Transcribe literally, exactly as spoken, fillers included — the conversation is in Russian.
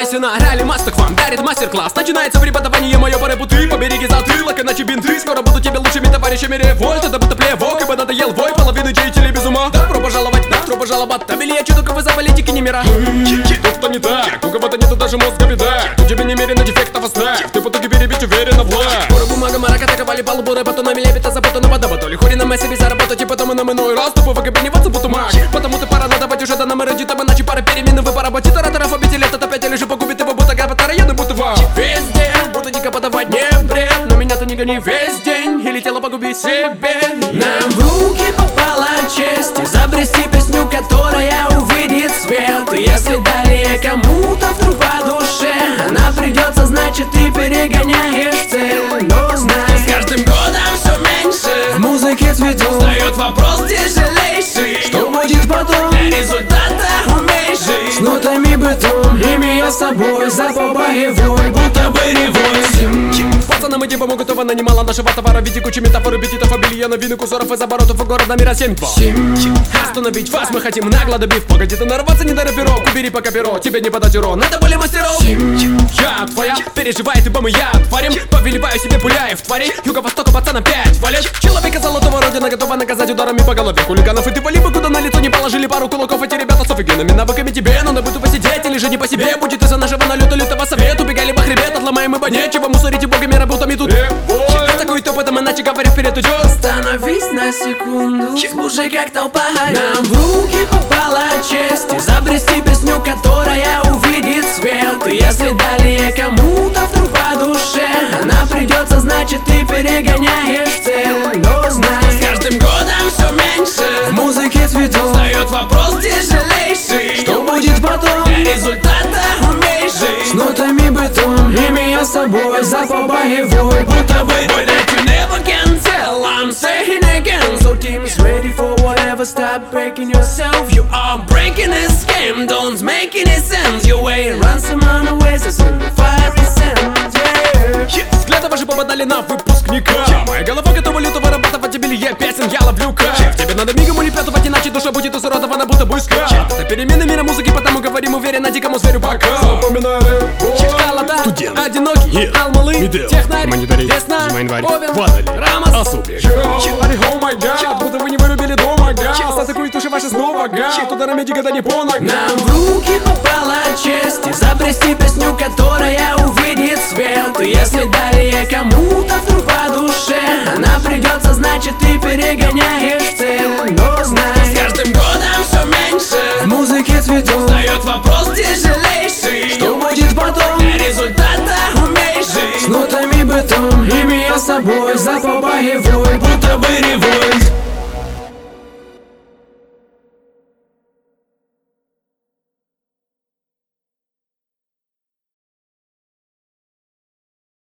Поднимайся на ралли, мастер к вам дарит мастер-класс. Начинается преподавание мое по рэпу, ты побереги затылок, иначе бинты. Скоро буду тебе лучшими товарищами револьт. Это будто плевок, ибо надоел вой, половину деятелей без ума. Добро пожаловать, добро пожаловать. Там или я чудо, вы за политики не мира. Тут-то не так, у кого-то нету даже мозга беда. У тебя немерено дефектов оставь, ты в итоге перебить уверенно власть. Пора бумага, марака, таковали палубу рэпа, то нами лепит, а запутано вода. То ли хури на мессе без заработать, и потом и нам иной раз. Тупо в ГБ не вот забуду маг. Потому-то пора надавать уже до нам ради там, иначе пара перемен, вы по работе. Тараторов обители, это опять лишь погубит его, будто габата районы, будто вам. Везде буду дико подавать не бред, но меня-то не гони весь день, или тело погуби себе. Нам в руки попала честь изобрести песню, которая увидит свет. И если далее кому-то вдруг по душе она придется, значит ты перегоняешь цель. Но знай, с каждым годом все меньше в музыке цветет. Встает вопрос тяжелейший, что будет потом? Для результата умей жить с нотами бетон, имея с собой запах боевой, будто бы револьвер. Пацаны, мы типа могут его нанимала нашего товара в виде кучи метафор, эпитетов, обильона, вину, кусоров из оборотов и города мира семь два. Остановить вас мы хотим, нагло добив. Погоди ты нарваться, не до рэперов, убери пока перо, тебе не подать урон, это более мастеров. Я твоя, переживай ты, бомы, я творим, повелеваю себе пуляев, твори. Юго-востока, пацан, опять валишь. Человека золотого родина готова наказать ударами по голове хулиганов. И ты вали бы куда на лицо не положили пару кулаков. Эти ребята с офигенными навыками тебе, но на быту посидеть или же не по себе. Будет из-за нашего налета лютого совета. Убегали бы хребет, отломаем ибо нечего. Мусорите богами, работами тут. Такой топотом, иначе говоря, вперед идет. Остановись на секунду, слушай, как толпа. Нам в руки попала честь изобрести песню, которая увидит свет. И если далее кому-то вдруг по душе она придется, значит ты перегоняешь цель. Но знай, с каждым годом все меньше в музыке цветов. Встает вопрос тяжелейший, что будет потом? Для результата умей жить с нотами бетон, имея с собой запах боевой, будто бы. Boy, that you never can tell, I'm saying again. So team is ready for whatever, stop breaking yourself. You are breaking this game, don't make any sense. Your way runs some other ways, it's in the fiery sense, yeah. Взгляды ваши попадали на выпускника. Моя голова готова люто вырабатывать обилие песен, я ловлю кайф. Тебе надо мигом улепетывать, иначе душа будет изуродована, будто бы скаф. Это перемены мира музыки, потому говорим уверенно дикому зверю пока. Запоминали Чекалота, студент, одинокий, алмалы, технарь, весна, овен, водолей, рамос, осупик. О май гад, будто вы не вырубили дома, гад. Атакуют уши ваши снова, гад. Ударами дигада не по ногам. Нам в руки попала честь изобрести песню, которая увидит свет. И если далее кому-то вдруг по душе она придется, значит ты перегоняешь цель. Но знай, с каждым годом все меньше в музыке цветов. Встает вопрос тяжелейший, что будет потом? Для результата умей жить с нотами бетон, имея с собой запах боевой, будто бы револьвер.